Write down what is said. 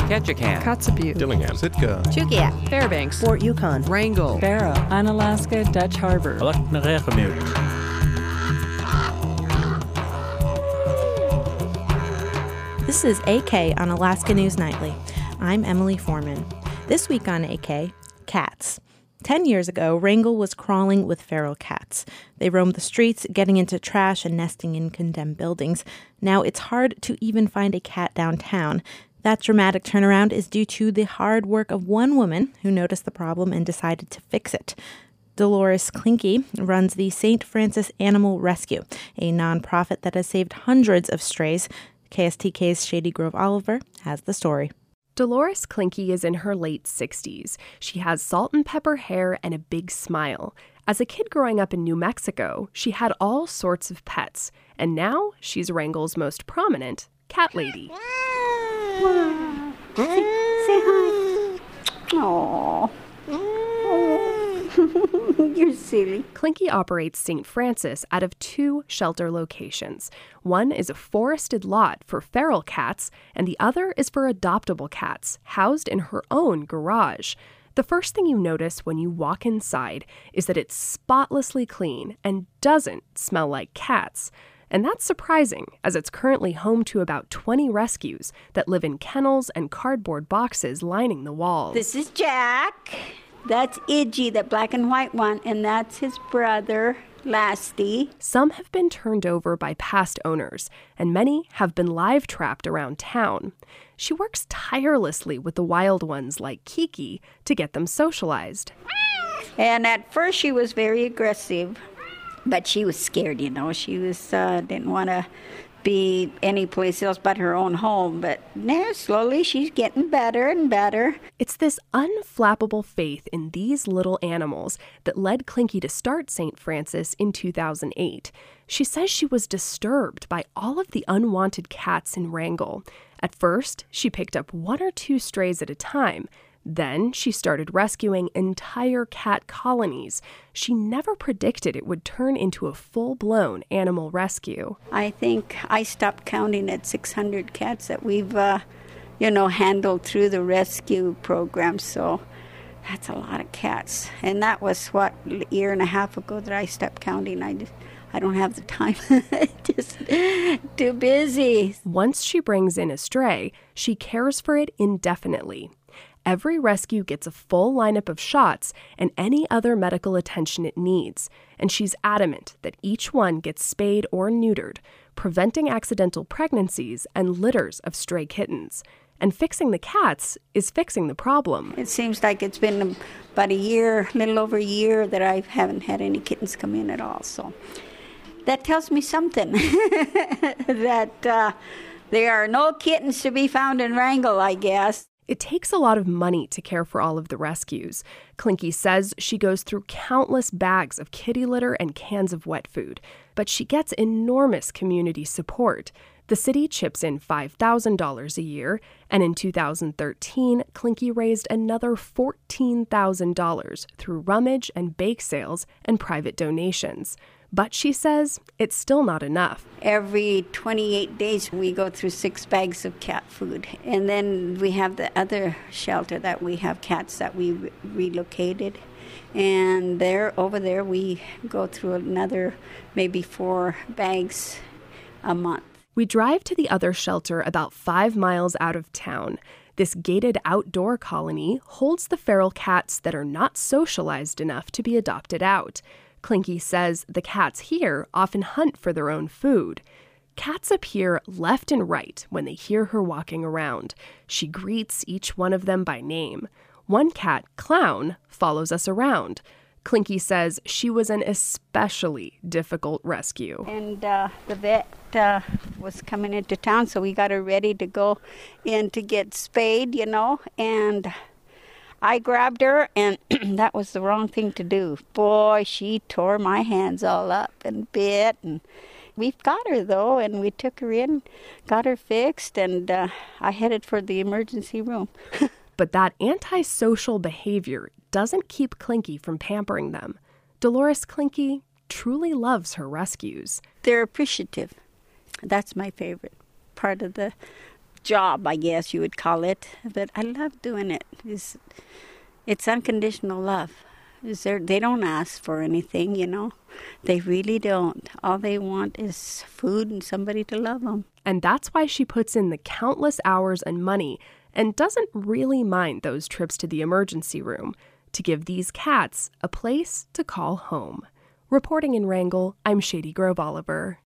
Ketchikan, Kotzebue, Dillingham, Sitka, Chugiak, Fairbanks, Fort Yukon, Wrangell, Barrow, Unalaska Dutch Harbor, This is AK on Alaska News Nightly. I'm Emily Foreman. This week on AK, cats. 10 years ago, Wrangell was crawling with feral cats. They roamed the streets, getting into trash and nesting in condemned buildings. Now it's hard to even find a cat downtown. That dramatic turnaround is due to the hard work of one woman who noticed the problem and decided to fix it. Dolores Klinke runs the St. Francis Animal Rescue, a nonprofit that has saved hundreds of strays. KSTK's Shady Grove Oliver has the story. Dolores Klinke is in her late 60s. She has salt and pepper hair and a big smile. As a kid growing up in New Mexico, she had all sorts of pets, and now she's Wrangell's most prominent cat lady. Say hi. Aww. You're silly. Klinke operates St. Francis out of 2 shelter locations. One is a forested lot for feral cats, and the other is for adoptable cats, housed in her own garage. The first thing you notice when you walk inside is that it's spotlessly clean and doesn't smell like cats. And that's surprising, as it's currently home to about 20 rescues that live in kennels and cardboard boxes lining the walls. This is Jack. That's Idgie, that black and white one, and that's his brother, Lasty. Some have been turned over by past owners, and many have been live trapped around town. She works tirelessly with the wild ones like Kiki to get them socialized. And at first she was very aggressive, but she was scared, you know. She was didn't want to be any place else but her own home. But now slowly she's getting better and better. It's this unflappable faith in these little animals that led Klinke to start St. Francis in 2008. She says she was disturbed by all of the unwanted cats in Wrangell. At first, she picked up 1 or 2 strays at a time. Then she started rescuing entire cat colonies. She never predicted it would turn into a full-blown animal rescue. I think I stopped counting at 600 cats that we've, handled through the rescue program. So that's a lot of cats. And that was, a year and a half ago that I stopped counting. I don't have the time. Just too busy. Once she brings in a stray, she cares for it indefinitely. Every rescue gets a full lineup of shots and any other medical attention it needs, and she's adamant that each one gets spayed or neutered, preventing accidental pregnancies and litters of stray kittens. And fixing the cats is fixing the problem. It seems like it's been about a year, a little over a year, that I haven't had any kittens come in at all. So that tells me something, that there are no kittens to be found in Wrangell, I guess. It takes a lot of money to care for all of the rescues. Klinke says she goes through countless bags of kitty litter and cans of wet food, but she gets enormous community support. The city chips in $5,000 a year, and in 2013, Klinke raised another $14,000 through rummage and bake sales and private donations. But she says it's still not enough. Every 28 days, we go through 6 bags of cat food. And then we have the other shelter that we have cats that we relocated. And over there, we go through another maybe 4 bags a month. We drive to the other shelter about 5 miles out of town. This gated outdoor colony holds the feral cats that are not socialized enough to be adopted out. Klinke says the cats here often hunt for their own food. Cats appear left and right when they hear her walking around. She greets each one of them by name. One cat, Clown, follows us around. Klinke says she was an especially difficult rescue. And the vet was coming into town, so we got her ready to go in to get spayed, and I grabbed her, and that was the wrong thing to do. Boy, she tore my hands all up and bit, and we've got her, though, and we took her in, got her fixed, and I headed for the emergency room. But that antisocial behavior doesn't keep Klinke from pampering them. Dolores Klinke truly loves her rescues. They're appreciative. That's my favorite part of the job, I guess you would call it. But I love doing it. It's unconditional love. They don't ask for anything, you know. They really don't. All they want is food and somebody to love them. And that's why she puts in the countless hours and money and doesn't really mind those trips to the emergency room to give these cats a place to call home. Reporting in Wrangell, I'm Shady Grove Oliver.